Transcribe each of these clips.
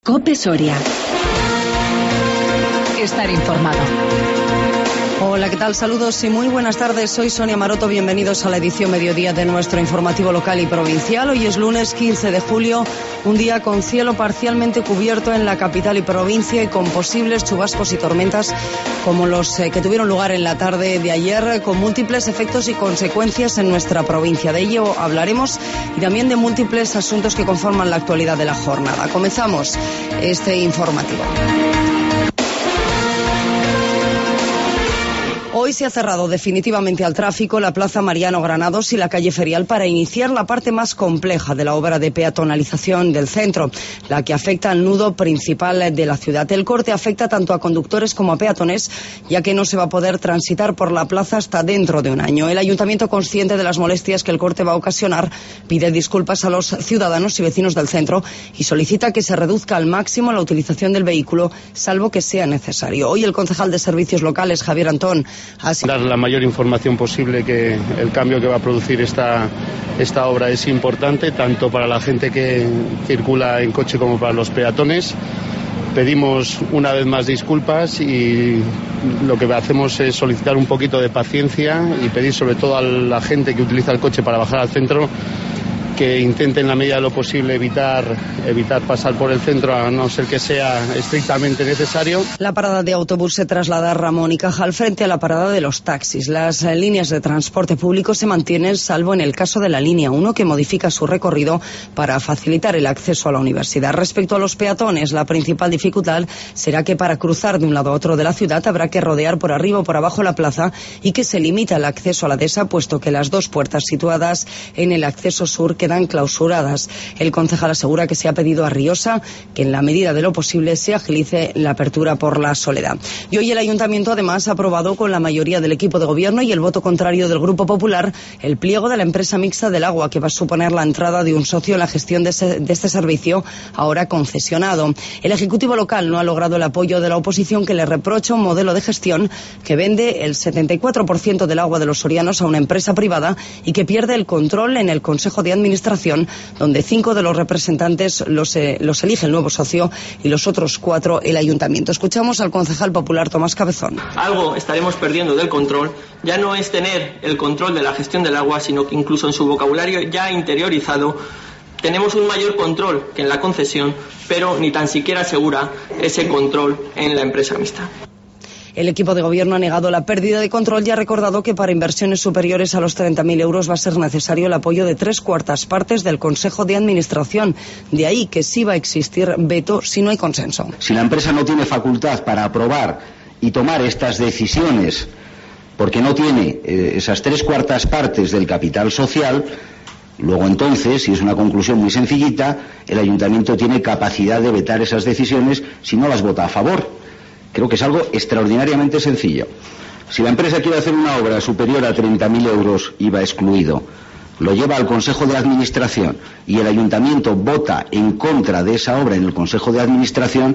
COPE Soria. Estar informado. Hola, ¿qué tal? Saludos y muy buenas tardes. Soy Sonia Maroto. Bienvenidos a la edición mediodía de nuestro informativo local y provincial. Hoy es lunes 15 de julio, un día con cielo parcialmente cubierto en la capital y provincia y con posibles chubascos y tormentas como los que tuvieron lugar en la tarde de ayer, con múltiples efectos y consecuencias en nuestra provincia. De ello hablaremos y también de múltiples asuntos que conforman la actualidad de la jornada. Comenzamos este informativo. Hoy se ha cerrado definitivamente al tráfico la Plaza Mariano Granados y la calle Ferial para iniciar la parte más compleja de la obra de peatonalización del centro, la que afecta al nudo principal de la ciudad. El corte afecta tanto a conductores como a peatones, ya que no se va a poder transitar por la plaza hasta dentro de un año. El ayuntamiento, consciente de las molestias que el corte va a ocasionar, pide disculpas a los ciudadanos y vecinos del centro y solicita que se reduzca al máximo la utilización del vehículo, salvo que sea necesario. Hoy el concejal de Servicios Locales, Javier Antón, dar la mayor información posible, que el cambio que va a producir esta obra es importante, tanto para la gente que circula en coche como para los peatones. Pedimos una vez más disculpas y lo que hacemos es solicitar un poquito de paciencia y pedir sobre todo a la gente que utiliza el coche para bajar al centro que intenten en la medida de lo posible evitar pasar por el centro, a no ser que sea estrictamente necesario. La parada de autobús se traslada a Ramón y Cajal frente a la parada de los taxis. Las líneas de transporte público se mantienen, salvo en el caso de la línea 1, que modifica su recorrido para facilitar el acceso a la universidad. Respecto a los peatones, la principal dificultad será que para cruzar de un lado a otro de la ciudad habrá que rodear por arriba o por abajo la plaza y que se limita el acceso a la dehesa, puesto que las dos puertas situadas en el acceso sur quedan clausuradas. El concejal asegura que se ha pedido a Riosa que en la medida de lo posible se agilice la apertura por la Soledad. Y hoy el ayuntamiento además ha aprobado con la mayoría del equipo de gobierno y el voto contrario del Grupo Popular el pliego de la empresa mixta del agua, que va a suponer la entrada de un socio en la gestión de este servicio ahora concesionado. El Ejecutivo local no ha logrado el apoyo de la oposición, que le reprocha un modelo de gestión que vende el 74% del agua de los sorianos a una empresa privada y que pierde el control en el Consejo de Administración, donde 5 de los representantes los elige el nuevo socio y los otros 4 el ayuntamiento. Escuchamos al concejal popular Tomás Cabezón. Algo estaremos perdiendo del control. Ya no es tener el control de la gestión del agua, sino que incluso en su vocabulario ya interiorizado tenemos un mayor control que en la concesión, pero ni tan siquiera asegura ese control en la empresa mixta. El equipo de gobierno ha negado la pérdida de control y ha recordado que para inversiones superiores a los 30.000 euros va a ser necesario el apoyo de 3/4 partes del Consejo de Administración. De ahí que sí va a existir veto si no hay consenso. Si la empresa no tiene facultad para aprobar y tomar estas decisiones porque no tiene esas 3/4 partes del capital social, luego entonces, y es una conclusión muy sencillita, el ayuntamiento tiene capacidad de vetar esas decisiones si no las vota a favor. Creo que es algo extraordinariamente sencillo. Si la empresa quiere hacer una obra superior a 30.000 euros, IVA excluido, lo lleva al Consejo de Administración y el Ayuntamiento vota en contra de esa obra en el Consejo de Administración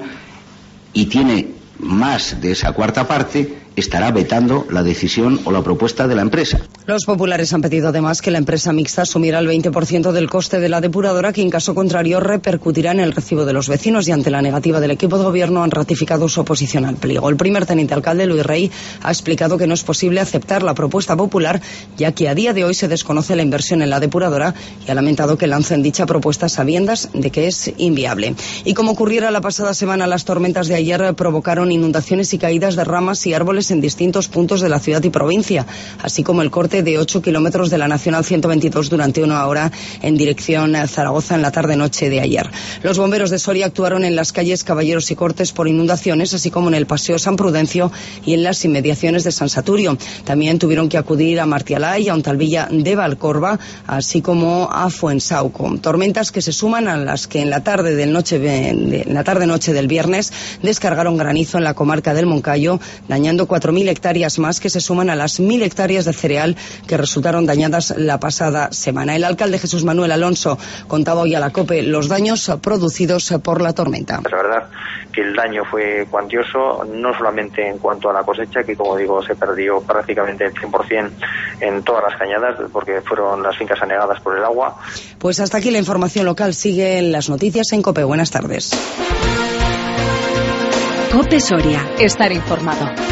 y tiene más de esa 1/4 parte, estará vetando la decisión o la propuesta de la empresa. Los populares han pedido además que la empresa mixta asumiera el 20% del coste de la depuradora, que en caso contrario repercutirá en el recibo de los vecinos, y ante la negativa del equipo de gobierno han ratificado su oposición al pliego. El primer teniente alcalde, Luis Rey, ha explicado que no es posible aceptar la propuesta popular, ya que a día de hoy se desconoce la inversión en la depuradora, y ha lamentado que lancen dicha propuesta sabiendas de que es inviable. Y como ocurriera la pasada semana, las tormentas de ayer provocaron inundaciones y caídas de ramas y árboles en distintos puntos de la ciudad y provincia, así como el corte de 8 kilómetros de la Nacional 122 durante una hora en dirección a Zaragoza en la tarde-noche de ayer. Los bomberos de Soria actuaron en las calles Caballeros y Cortes por inundaciones, así como en el Paseo San Prudencio y en las inmediaciones de San Saturio. También tuvieron que acudir a Martialá y a Ontalvilla de Valcorba, así como a Fuensauco. Tormentas que se suman a las que en la tarde-noche del viernes descargaron granizo en la comarca del Moncayo, dañando 4.000 hectáreas más, que se suman a las 1.000 hectáreas de cereal que resultaron dañadas la pasada semana. El alcalde Jesús Manuel Alonso contaba hoy a la COPE los daños producidos por la tormenta. La verdad que el daño fue cuantioso, no solamente en cuanto a la cosecha, que como digo se perdió prácticamente el 100% en todas las cañadas, porque fueron las fincas anegadas por el agua. Pues hasta aquí la información local. Siguen las noticias en COPE. Buenas tardes. COPE Soria. Estar informado.